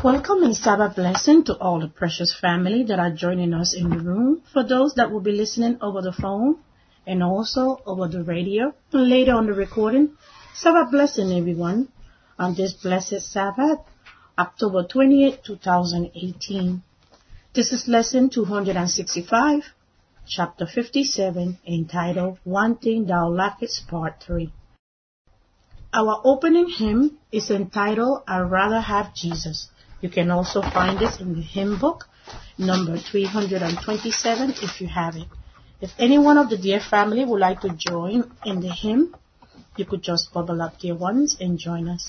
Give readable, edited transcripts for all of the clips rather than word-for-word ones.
Welcome and Sabbath blessing to all the precious family that are joining us in the room. For those that will be listening over the phone and also over the radio and later on the recording, Sabbath blessing everyone on this blessed Sabbath, October 28, 2018. This is lesson 265, chapter 57, entitled One Thing Thou Lackest, Part 3. Our opening hymn is entitled I'd Rather Have Jesus. You can also find this in the hymn book, number 327, if you have it. If any one of the dear family would like to join in the hymn, you could just bubble up, dear ones, and join us.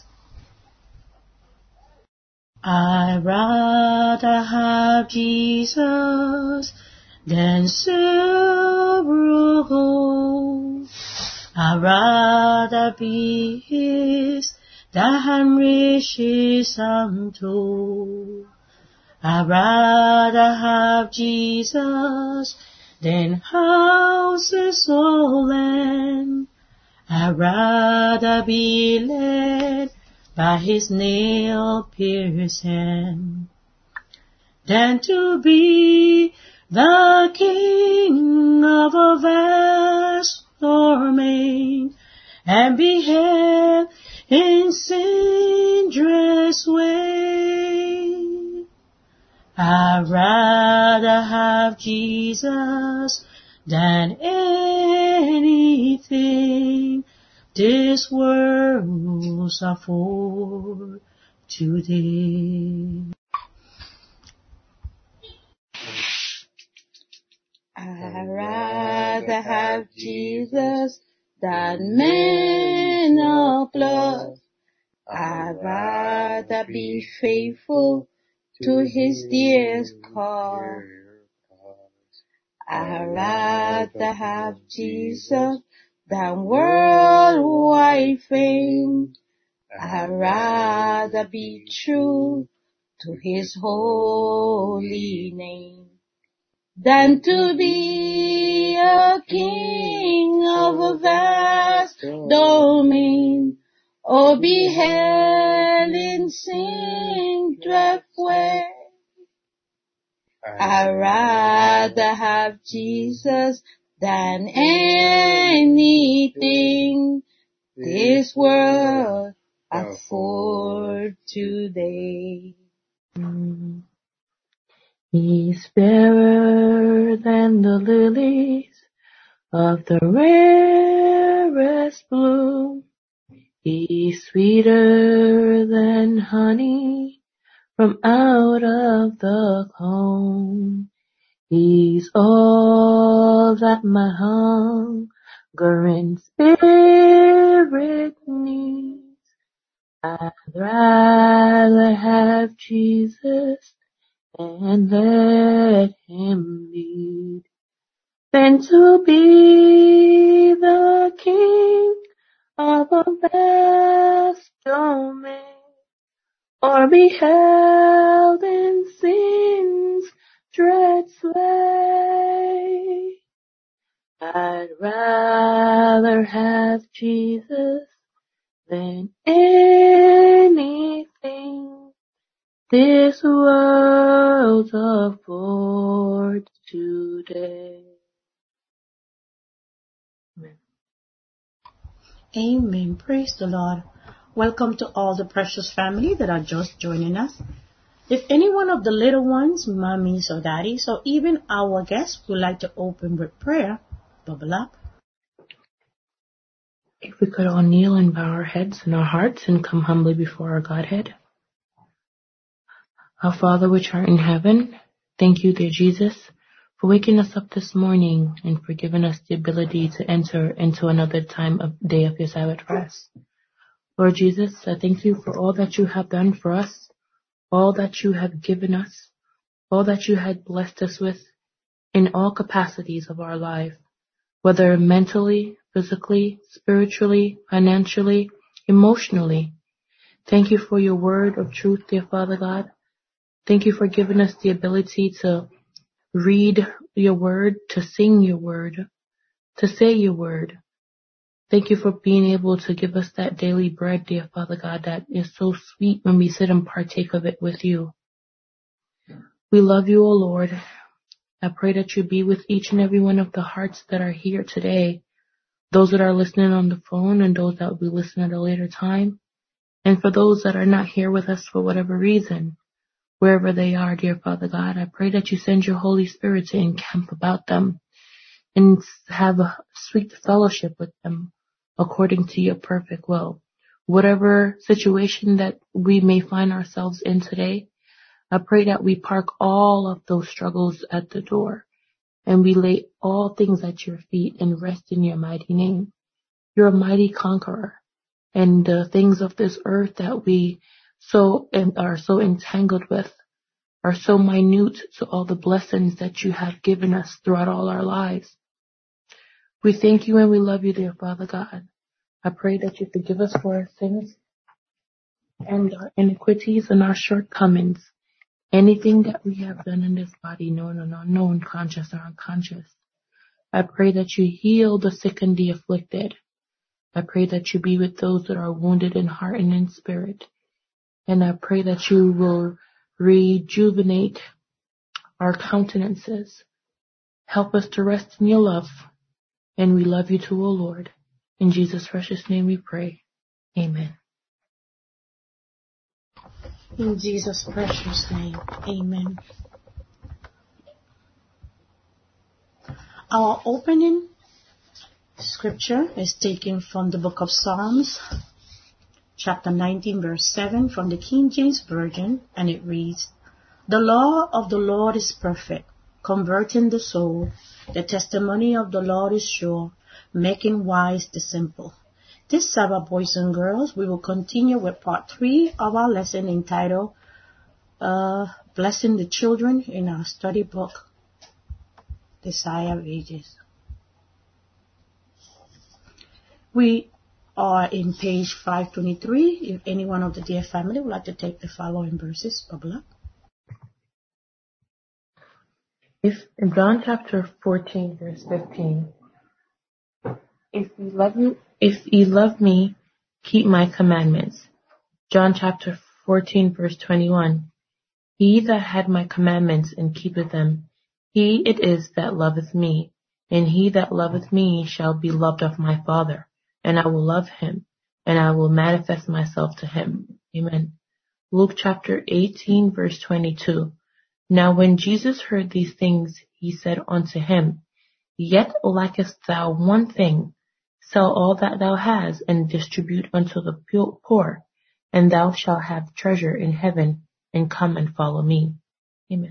I'd rather have Jesus than silver or gold. I'd rather be His than riches untold. I'd rather have Jesus than houses or land. I'd rather be led by His nail-pierced hand than to be the king of a vast domain and be held in sin-dressed way. I'd rather have Jesus than anything this world's afford today. I'd rather have Jesus than men of blood. I'd rather be faithful to His dearest cause. I'd rather have Jesus than worldwide fame. I'd rather be true to His holy name than to be a king of a vast domain, or be held in sin-dread way. I'd rather have Jesus than anything this world affords today. He's fairer than the lilies of the rarest bloom. He's sweeter than honey from out of the comb. He's all that my hungering spirit needs. I'd rather have Jesus and let Him lead than to be the king of a vast domain, or be held in sin's dread sway. I'd rather have Jesus than anything this world's afford today. Amen. Amen. Praise the Lord. Welcome to all the precious family that are just joining us. If any one of the little ones, mommies or daddies, or even our guests would like to open with prayer, bubble up. If we could all kneel and bow our heads and our hearts and come humbly before our Godhead. Our Father which art in heaven, thank you, dear Jesus, for waking us up this morning and for giving us the ability to enter into another day of your Sabbath rest. Lord Jesus, I thank you for all that you have done for us, all that you have given us, all that you had blessed us with in all capacities of our life, whether mentally, physically, spiritually, financially, emotionally. Thank you for your word of truth, dear Father God. Thank you for giving us the ability to read your word, to sing your word, to say your word. Thank you for being able to give us that daily bread, dear Father God, that is so sweet when we sit and partake of it with you. We love you, O Lord. I pray that you be with each and every one of the hearts that are here today, those that are listening on the phone and those that will be listening at a later time. And for those that are not here with us for whatever reason, wherever they are, dear Father God, I pray that you send your Holy Spirit to encamp about them and have a sweet fellowship with them according to your perfect will. Whatever situation that we may find ourselves in today, I pray that we park all of those struggles at the door and we lay all things at your feet and rest in your mighty name. You're a mighty conqueror, and the things of this earth that we are so entangled with are so minute to all the blessings that you have given us throughout all our lives. We thank you and we love you, dear Father God. I pray that you forgive us for our sins and our iniquities and our shortcomings. Anything that we have done in this body, known and unknown, conscious or unconscious. I pray that you heal the sick and the afflicted. I pray that you be with those that are wounded in heart and in spirit. And I pray that you will rejuvenate our countenances. Help us to rest in your love. And we love you too, O Lord. In Jesus' precious name we pray. Amen. In Jesus' precious name, amen. Our opening scripture is taken from the book of Psalms, chapter 19, verse 7 from the King James Version, and it reads, "The law of the Lord is perfect, converting the soul. The testimony of the Lord is sure, making wise the simple." This Sabbath, boys and girls, we will continue with part 3 of our lesson entitled Blessing the Children in our study book, Desire of Ages. We are in page 523. If anyone of the dear family would like to take the following verses, bubble up. If in John chapter 14, verse 15, if ye love me, keep my commandments. John chapter 14, verse 21, he that had my commandments and keepeth them, he it is that loveth me, and he that loveth me shall be loved of my Father, and I will love him, and I will manifest myself to him. Amen. Luke chapter 18, verse 22, now when Jesus heard these things, he said unto him, Yet lackest thou one thing. Sell all that thou hast, and distribute unto the poor, and thou shalt have treasure in heaven, and come and follow me. Amen.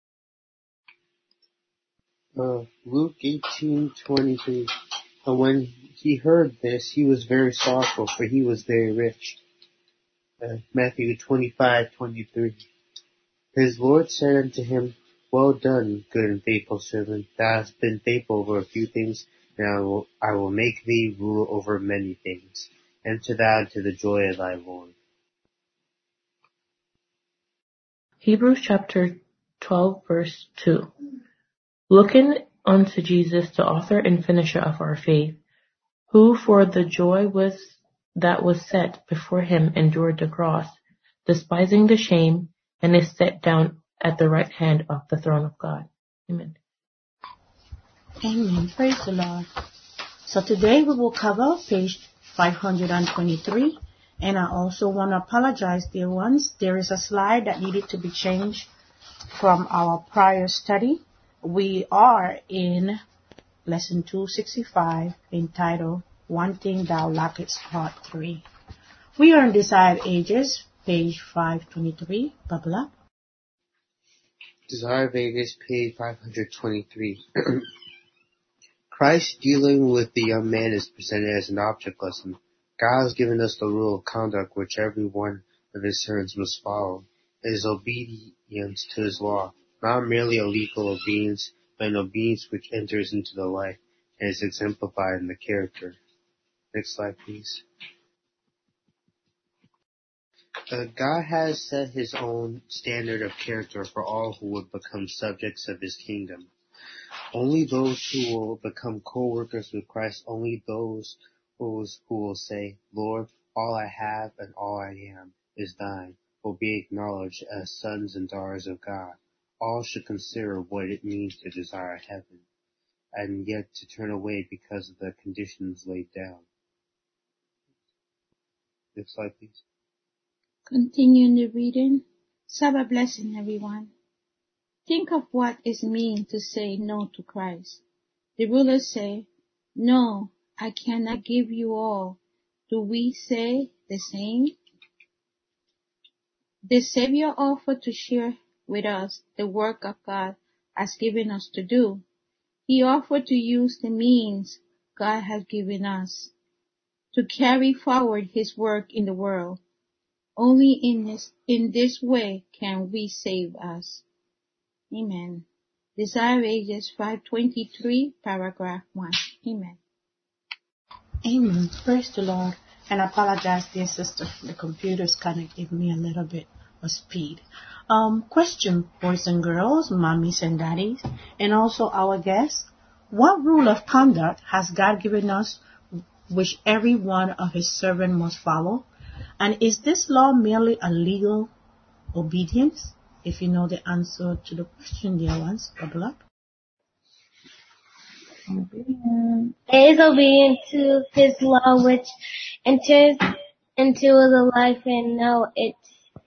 Luke 18:23. And when he heard this, he was very sorrowful, for he was very rich. Matthew 25:23. His Lord said unto him, Well done, good and faithful servant. Thou hast been faithful over a few things, and I will make thee rule over many things. Enter thou into the joy of thy Lord. Hebrews chapter 12, verse 2. Looking unto Jesus, the author and finisher of our faith, who for the joy that was set before him endured the cross, despising the shame, and is set down at the right hand of the throne of God. Amen. Amen. Praise the Lord. So today we will cover page 523. And I also want to apologize, dear ones. There is a slide that needed to be changed from our prior study. We are in lesson 265 entitled One Thing Thou Lackest, part 3. We are in Desire of Ages, page 523. Bubble up. Desire of Ages, page 523. Christ dealing with the young man is presented as an object lesson. God has given us the rule of conduct which every one of his servants must follow. It is obedience to his law, not merely a legal obedience, but an obedience which enters into the life and is exemplified in the character. Next slide, please. God has set his own standard of character for all who would become subjects of his kingdom. Only those who will become co-workers with Christ, only those Those who will say, Lord, all I have and all I am is thine, will be acknowledged as sons and daughters of God. All should consider what it means to desire heaven, and yet to turn away because of the conditions laid down. Next slide, please. Continuing the reading. Sabbath blessing, everyone. Think of what it means to say no to Christ. The rulers say, no, I cannot give you all. Do we say the same? The Savior offered to share with us the work of God has given us to do. He offered to use the means God has given us to carry forward His work in the world. Only in this way can we save us. Amen. Desire Ages 523, paragraph 1. Amen. Amen. Praise the Lord. And I apologize, dear sister. The computer's kind of giving me a little bit of speed. Question, boys and girls, mommies and daddies, and also our guests. What rule of conduct has God given us which every one of His servants must follow? And is this law merely a legal obedience? If you know the answer to the question, dear ones, bubble up. It is obedient to His law which enters into the life and now it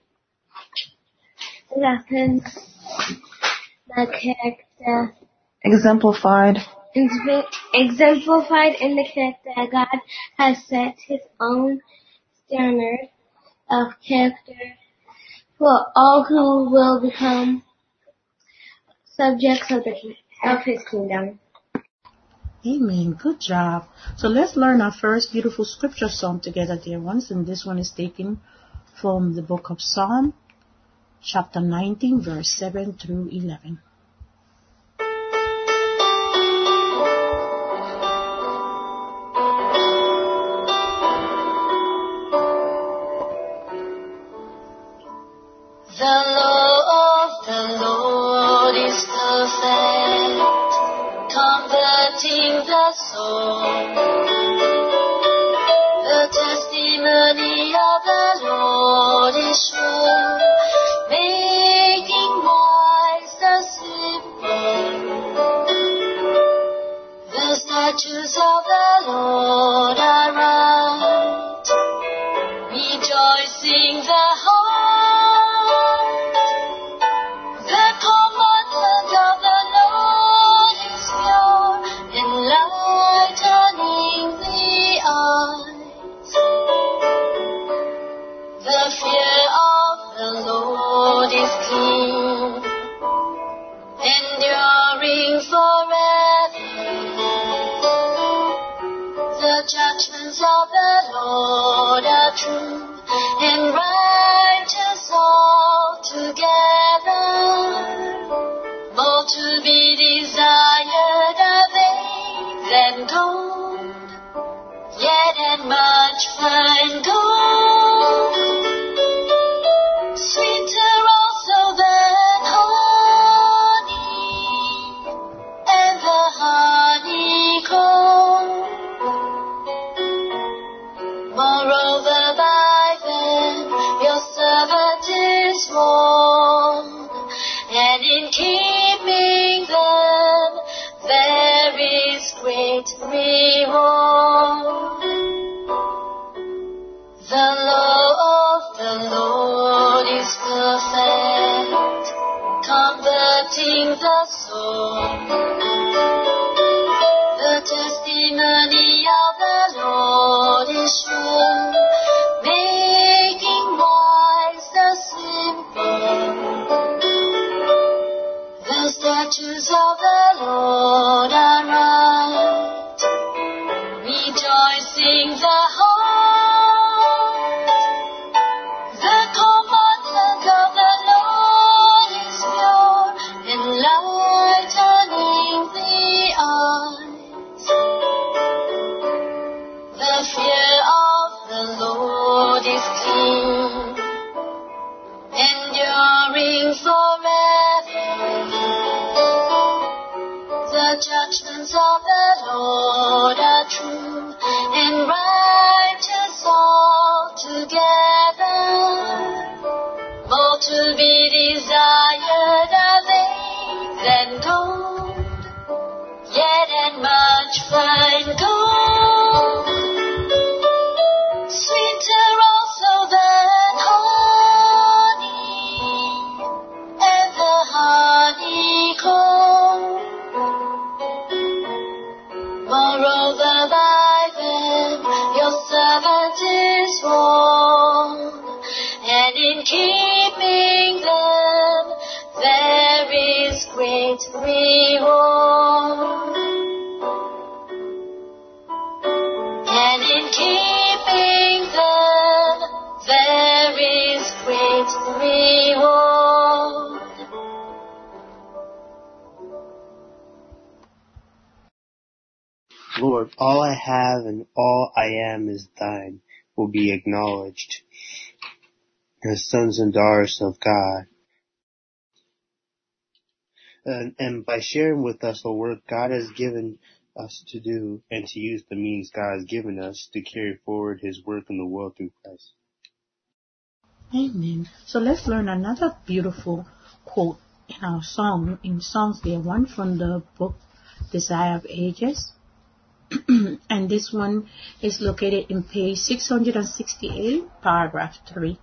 happens the character Exemplified in the character that God has set His own standard of character for all who will become subjects of His kingdom. Amen. Good job. So let's learn our first beautiful scripture psalm together, dear ones. And this one is taken from the book of Psalm, chapter 19, verse 7 through 11. The law of the Lord is perfect, converting the soul. The testimony of the Lord is sure, making wise the simple. The statutes of the Lord are right, rejoicing the heart. The commandment of the Lord is pure, enlightening the eyes. The fear of the Lord is clean, enduring forever. The judgments of the Lord are true and righteous altogether. More to be desired are they than gold, yet and much fine gold. Sweeter also than honey, and the honeycomb. Moreover, by them your servant is warned, and in keeping them there is great reward. The law of the Lord is perfect, converting the soul. The testimony of the Lord is sure, making wise the simple. The statutes of the Lord are right, rejoicing the heart. The commandment of the Lord is pure, enlightening the eyes. The fear of the Lord is clean, enduring forever. The judgments of the Lord are true and right. together, more to be desired are things than gold, yet and much fine gold, sweeter also than honey, and the honeycomb. Moreover, by them your servant is warned, and in keeping them there is great reward. And in keeping them there is great reward. Lord, all I have and all I am is thine will be acknowledged as sons and daughters of God. And by sharing with us the work God has given us to do and to use the means God has given us to carry forward his work in the world through Christ. Amen. So let's learn another beautiful quote in our song, in Songs Day 1 from the book Desire of Ages. And this one is located in page 668, paragraph 3.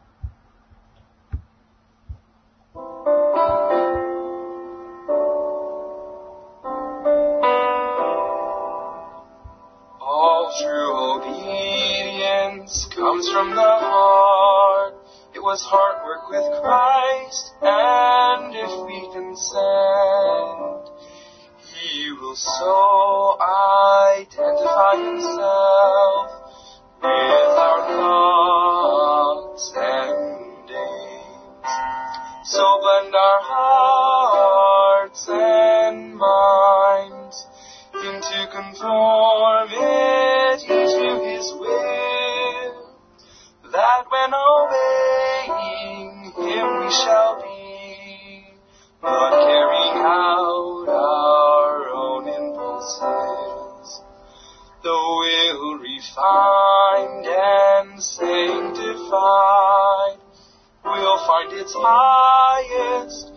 All true obedience comes from the heart. It was heart work with Christ, and if we consent, he will so identify himself with our thoughts and aims. So blend our hearts and minds into conformity to his will, that when obeying him we shall be, not carrying out our own impulses. The will refined and sanctified will find its highest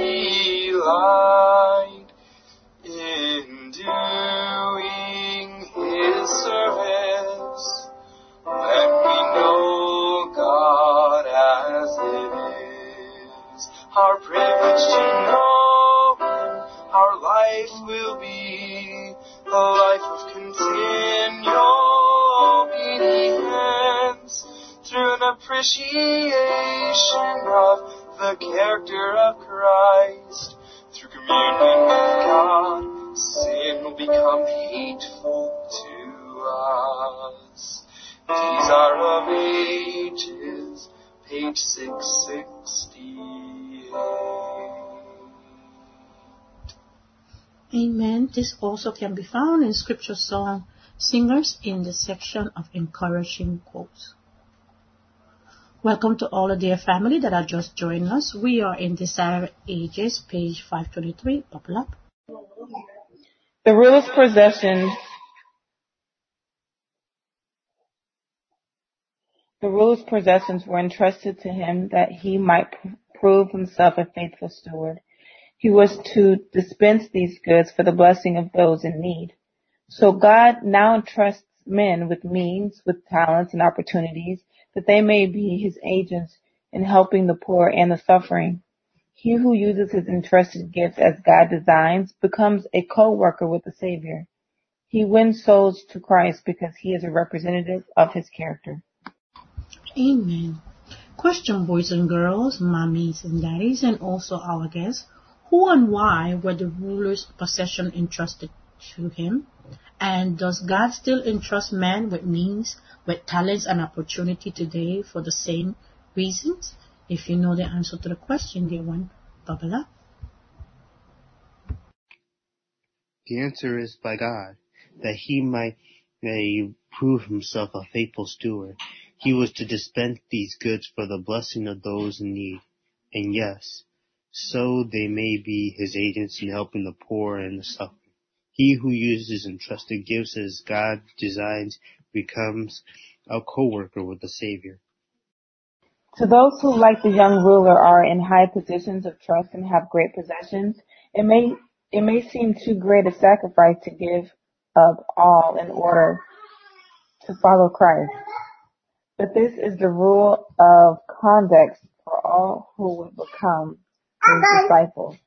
delight in doing his service, when we know God as it is. Our privilege to know him, our life will be a life of continual obedience, through an appreciation of the character of Christ. Through communion with God, sin will become hateful to us. Desire of Ages, page 668. Amen. This also can be found in Scripture Song Singers in the section of encouraging quotes. Welcome to all of dear family that are just joining us. We are in Desire Ages, page 523. Buckle up. The ruler's possessions were entrusted to him that he might prove himself a faithful steward. He was to dispense these goods for the blessing of those in need. So God now entrusts men with means, with talents and opportunities, that they may be his agents in helping the poor and the suffering. He who uses his entrusted gifts as God designs becomes a co-worker with the Savior. He wins souls to Christ because he is a representative of his character. Amen. Question, boys and girls, mommies and daddies, and also our guests. Who and why were the ruler's possession entrusted to him? And does God still entrust man with means, with talents and opportunity today for the same reasons? If you know the answer to the question, dear one, bubble up. The answer is by God, that he might prove himself a faithful steward. He was to dispense these goods for the blessing of those in need. And yes, so they may be his agents in helping the poor and the suffering. He who uses entrusted gifts as God designs becomes a co-worker with the Savior. To those who, like the young ruler, are in high positions of trust and have great possessions, it may seem too great a sacrifice to give up all in order to follow Christ. But this is the rule of conduct for all who will become his disciples.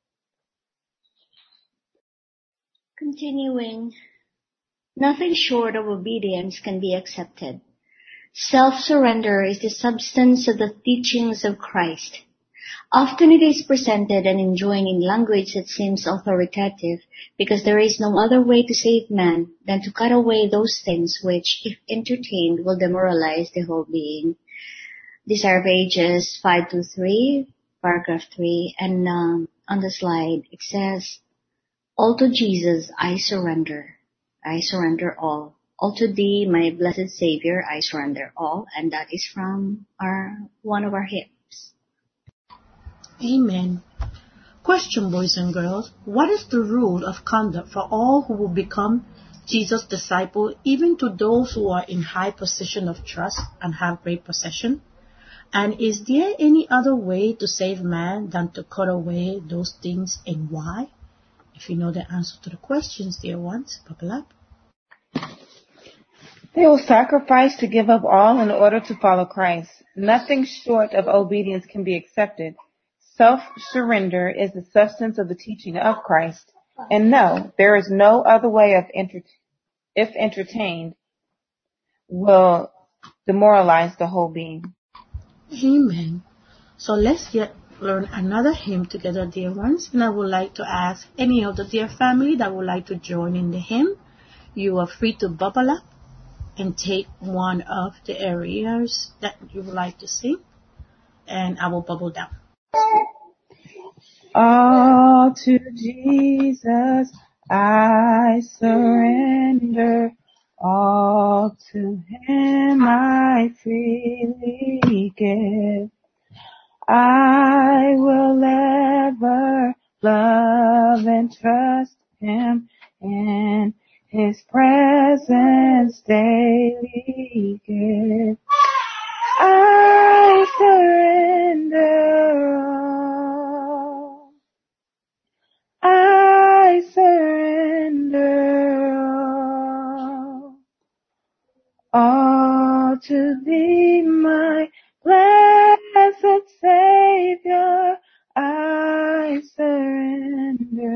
Continuing, nothing short of obedience can be accepted. Self-surrender is the substance of the teachings of Christ. Often it is presented and enjoined in language that seems authoritative, because there is no other way to save man than to cut away those things which, if entertained, will demoralize the whole being. Desire of Ages 523, paragraph 3, and on the slide it says, "All to Jesus I surrender all. All to thee, my blessed Savior, I surrender all." And that is from one of our hymns. Amen. Question, boys and girls. What is the rule of conduct for all who will become Jesus' disciple, even to those who are in high position of trust and have great possession? And is there any other way to save man than to cut away those things, and why? If you know the answer to the questions, dear ones, bubble up. They will sacrifice to give up all in order to follow Christ. Nothing short of obedience can be accepted. Self-surrender is the substance of the teaching of Christ. And no, there is no other way if entertained, will demoralize the whole being. Amen. So let's yet learn another hymn together, dear ones. And I would like to ask any of the dear family that would like to join in the hymn. You are free to bubble up and take one of the areas that you would like to sing, and I will bubble down. All to Jesus I surrender, all to him I freely give. I will ever love and trust him, in his presence daily give. I surrender all. I surrender all to thee, my blessed Savior. I surrender.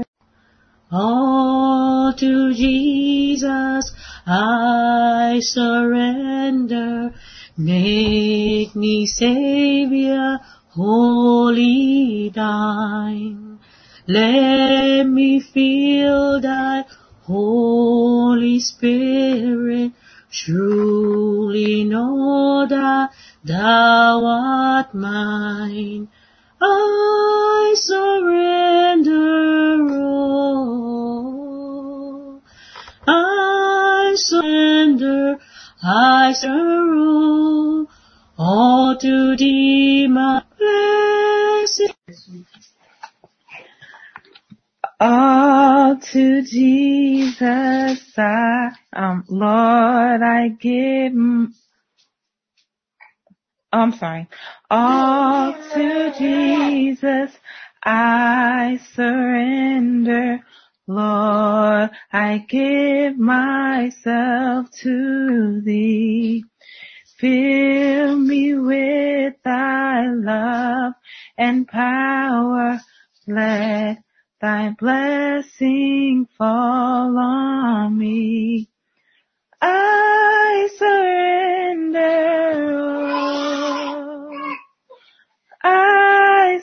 All to Jesus I surrender. Make me Savior, wholly thine. Let me feel thy Holy Spirit. Truly know that thou art mine. I surrender all. I surrender all to thee, my blessed. All to Jesus Lord, I give. All to Jesus I surrender. Lord, I give myself to thee. Fill me with thy love and power. Let thy blessing fall on me. I surrender all. I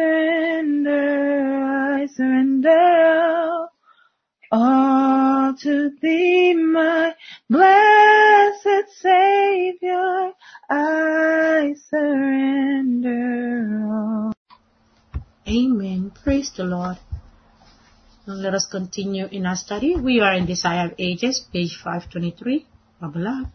surrender all to thee, my blessed Savior. I surrender all. Amen. Praise the Lord. Now let us continue in our study. We are in Desire of Ages, page 523. Bubble up.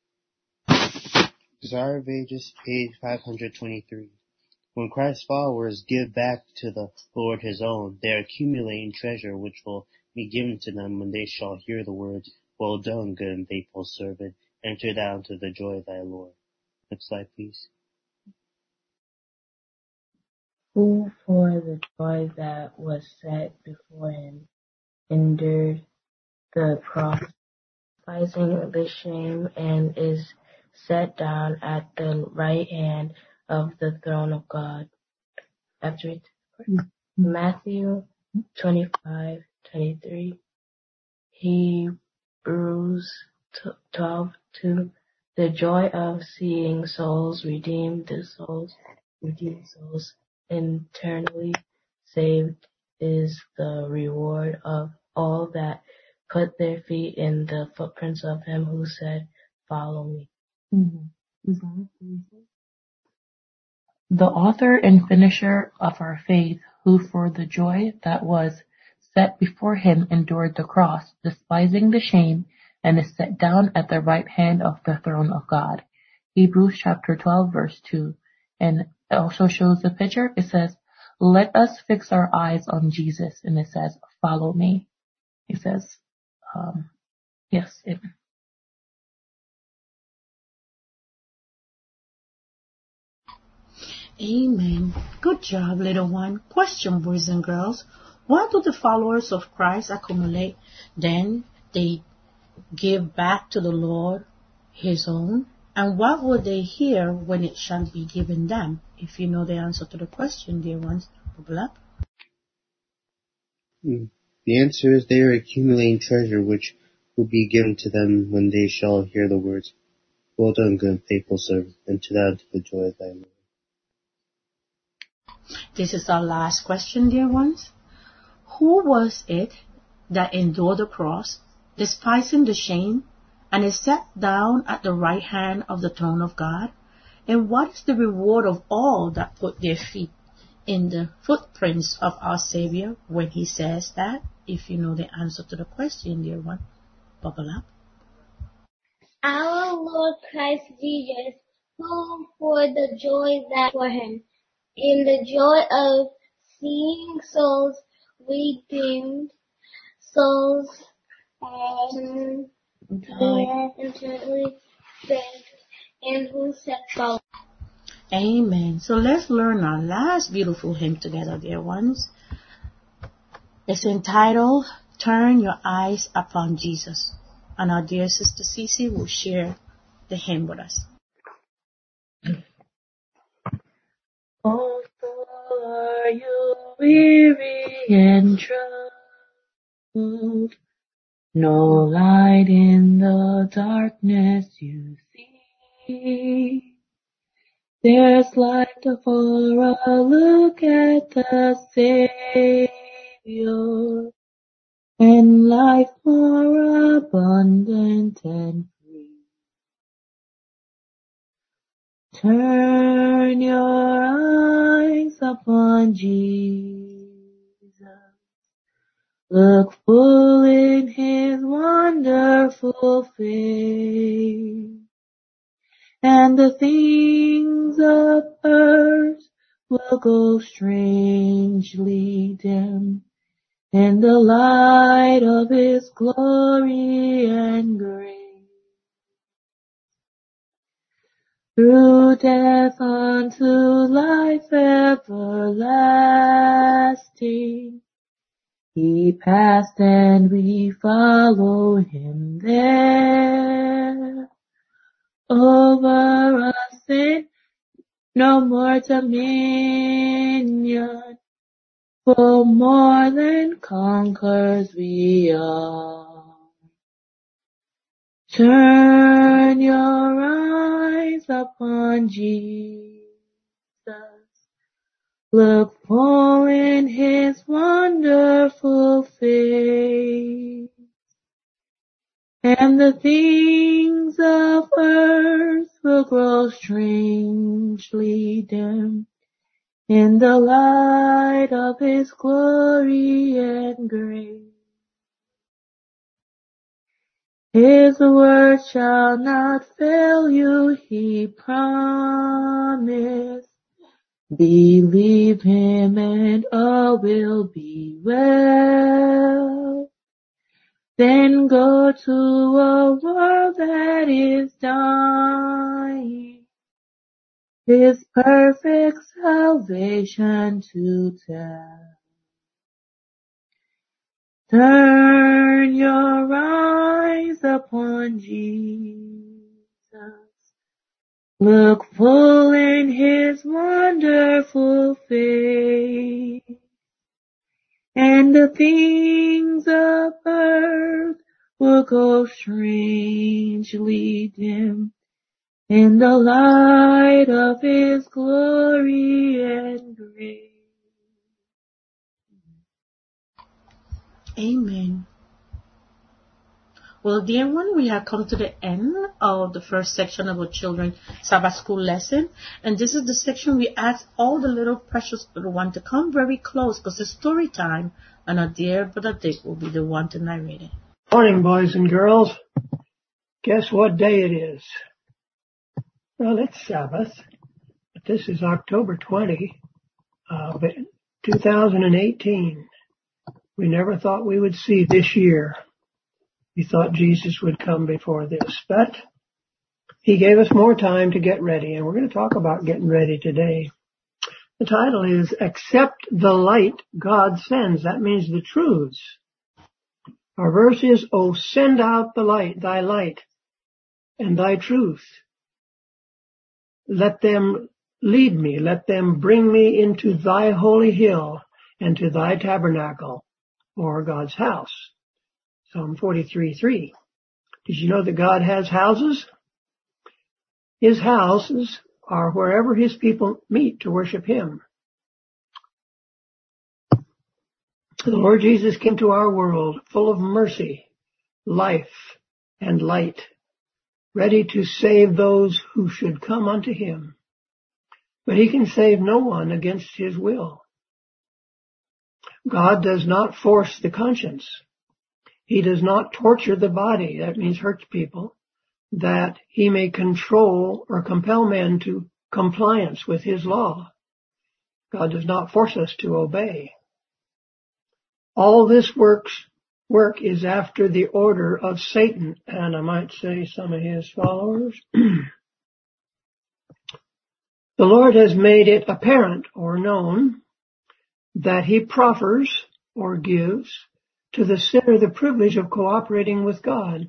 Desire of Ages, page 523. When Christ's followers give back to the Lord his own, they are accumulating treasure which will be given to them when they shall hear the words, "Well done, good and faithful servant. Enter thou into the joy of thy Lord." Next slide, please. who for the joy that was set before him endured the cross, despising the shame, and is set down at the right hand of the throne of God. After it, Matthew 25:23, Hebrews 12:2, the joy of seeing souls redeemed, souls eternally saved is the reward of all that put their feet in the footprints of him who said, "Follow me." The author and finisher of our faith, who for the joy that was set before him endured the cross, despising the shame, and is set down at the right hand of the throne of God. Hebrews chapter 12, verse 2. And it also shows the picture. It says, "Let us fix our eyes on Jesus." And it says, "Follow me." It says, yes. Amen. Good job, little one. Question, boys and girls. What do the followers of Christ accumulate? Then they give back to the Lord his own. And what will they hear when it shall be given them? If you know the answer to the question, dear ones, bubble up. The answer is they are accumulating treasure which will be given to them when they shall hear the words, "Well done, good and faithful servant, enter thou into the joy of thy Lord." This is our last question, dear ones. Who was it that endured the cross, despising the shame, and is set down at the right hand of the throne of God? And what is the reward of all that put their feet in the footprints of our Savior when he says that? If you know the answer to the question, dear one, bubble up. Our Lord Christ Jesus, who for the joy that for him, in the joy of seeing souls redeemed, souls internally saved, and who set follow. Amen. So let's learn our last beautiful hymn together, dear ones. It's entitled, "Turn Your Eyes Upon Jesus." And our dear sister Cece will share the hymn with us. Oh, soul, are you weary and troubled? No light in the darkness you see. There's light for a look at the Savior, and life more abundant and free. Turn your eyes upon Jesus. Look full in his wonderful face, and the things of earth will go strangely dim in the light of his glory and grace. Through death unto life everlasting, he passed and we follow him there. Over us sin, no more dominion, for more than conquerors we are. Turn your eyes upon Jesus. Look full in his wonderful face, and the things of earth will grow strangely dim in the light of his glory and grace. His word shall not fail you, he promised. Believe him and all will be well. Then go to a world that is dying His perfect salvation to tell. Turn your eyes upon Jesus. Look full in His wonderful face, and the things of earth will go strangely dim in the light of His glory and grace. Amen. Well, dear one, we have come to the end of the first section of our children's Sabbath school lesson. And this is the section we ask all the little precious little ones to come very close because it's story time. And our dear brother Dick will be the one to narrate it. Morning, boys and girls. Guess what day it is? Well, it's Sabbath, but this is October 20, 2018. We never thought we would see this year. We thought Jesus would come before this, but He gave us more time to get ready, and we're going to talk about getting ready today. The title is Accept the Light God Sends. That means the truths. Our verse is, O send out the light, thy light, and thy truth. Let them lead me, let them bring me into thy holy hill and to thy tabernacle, or God's house. Psalm 43:3. Did you know that God has houses? His houses are wherever His people meet to worship Him. The Lord Jesus came to our world full of mercy, life, and light, ready to save those who should come unto Him. But He can save no one against His will. God does not force the conscience. He does not torture the body, that means hurts people, that He may control or compel men to compliance with His law. God does not force us to obey. All this work is after the order of Satan, and I might say some of his followers. The Lord has made it apparent or known that He proffers or gives to the sinner the privilege of cooperating with God.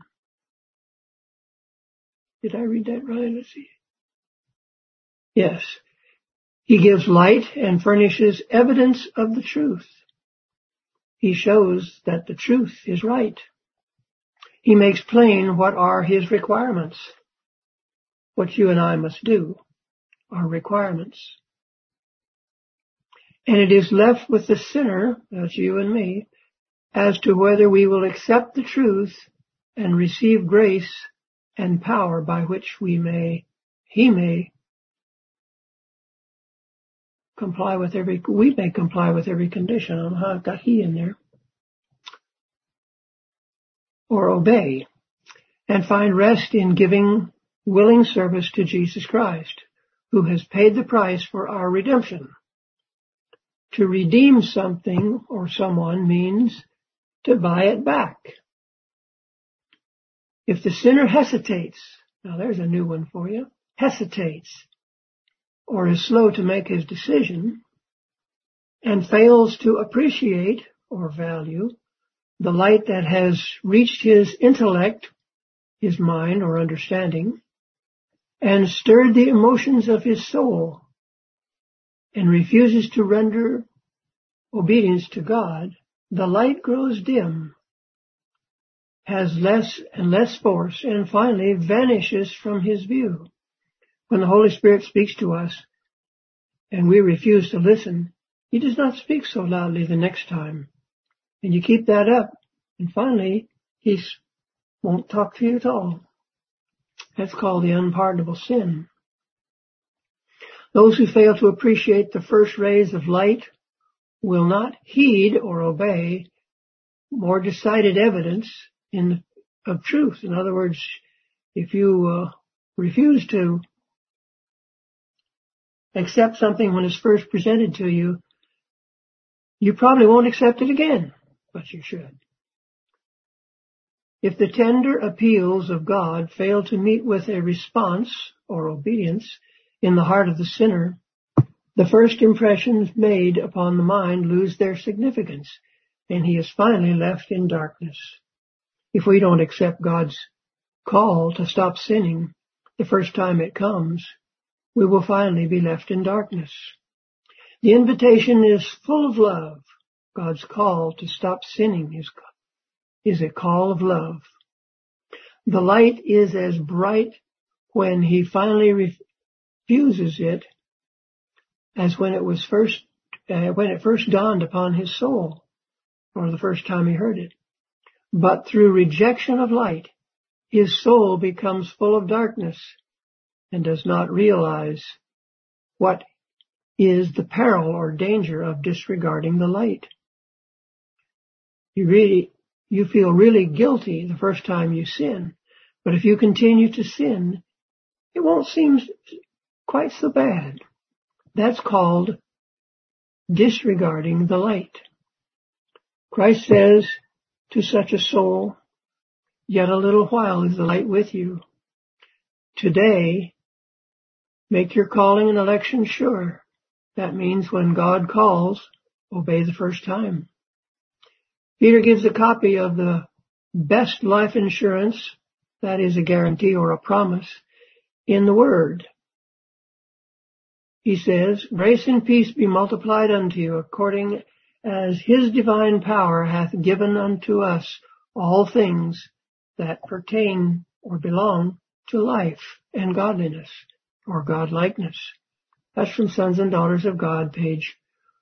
Did I read that right? Let's see. Yes. He gives light and furnishes evidence of the truth. He shows that the truth is right. He makes plain what are His requirements. What you and I must do are requirements. And it is left with the sinner, that's you and me, as to whether we will accept the truth and receive grace and power by which He may comply with every condition. I don't know how I've got He in there. Or obey and find rest in giving willing service to Jesus Christ, who has paid the price for our redemption. To redeem something or someone means to buy it back. If the sinner hesitates, now there's a new one for you, hesitates, or is slow to make his decision, and fails to appreciate or value the light that has reached his intellect, his mind or understanding, and stirred the emotions of his soul, and refuses to render obedience to God, the light grows dim, has less and less force, and finally vanishes from his view. When the Holy Spirit speaks to us and we refuse to listen, He does not speak so loudly the next time. And you keep that up, and finally He won't talk to you at all. That's called the unpardonable sin. Those who fail to appreciate the first rays of light will not heed or obey more decided evidence of truth. In other words, if you refuse to accept something when it's first presented to you, you probably won't accept it again, but you should. If the tender appeals of God fail to meet with a response or obedience, in the heart of the sinner, the first impressions made upon the mind lose their significance, and he is finally left in darkness. If we don't accept God's call to stop sinning the first time it comes, we will finally be left in darkness. The invitation is full of love. God's call to stop sinning is a call of love. The light is as bright when he finally refuses it as when it first dawned upon his soul, or the first time he heard it. But through rejection of light, his soul becomes full of darkness and does not realize what is the peril or danger of disregarding the light. You feel really guilty the first time you sin, but if you continue to sin, it won't seem quite so bad. That's called disregarding the light. Christ says to such a soul, "Yet a little while is the light with you." Today, make your calling and election sure. That means when God calls, obey the first time. Peter gives a copy of the best life insurance, that is a guarantee or a promise, in the Word. He says, "Grace and peace be multiplied unto you, according as his divine power hath given unto us all things that pertain or belong to life and godliness," or godlikeness. That's from Sons and Daughters of God, page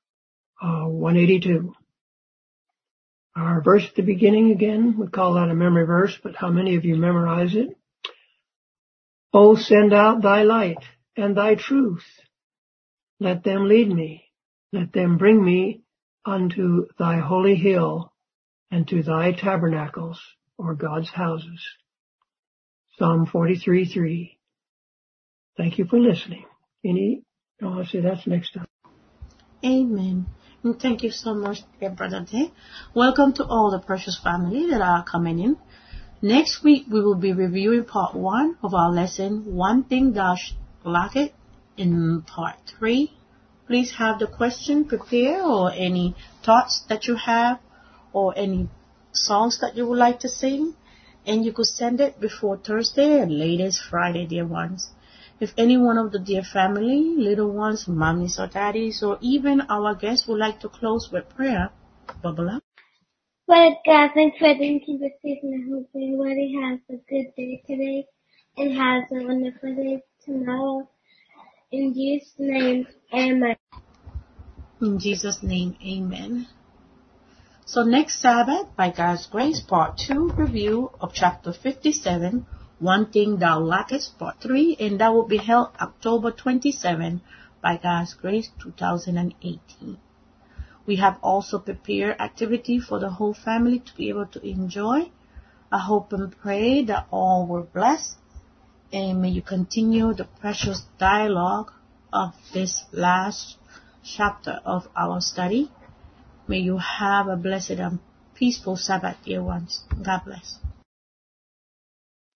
182. Our verse at the beginning again, we call that a memory verse, but how many of you memorize it? "O send out thy light and thy truth. Let them lead me. Let them bring me unto thy holy hill and to thy tabernacles," or God's houses. Psalm 43:3. Thank you for listening. I'll say that's next time. Amen. And thank you so much, dear Brother Day. Welcome to all the precious family that are coming in. Next week, we will be reviewing part 1 of our lesson, One Thing Thou Lackest, in part 3. Please have the question prepared, or any thoughts that you have, or any songs that you would like to sing. And you could send it before Thursday and latest Friday, dear ones. If any one of the dear family, little ones, mommies or daddies, or even our guests would like to close with prayer, bubble up. Lord God, thanks for the keep season. I hope everybody has a good day today and has a wonderful day tomorrow. In Jesus' name, amen. In Jesus' name, amen. So next Sabbath, by God's grace, part 2 review of chapter 57, One Thing Thou Lackest, part 3, and that will be held October 27, by God's grace, 2018. We have also prepared activity for the whole family to be able to enjoy. I hope and pray that all were blessed, and may you continue the precious dialogue of this last chapter of our study. May you have a blessed and peaceful Sabbath, dear ones. God bless.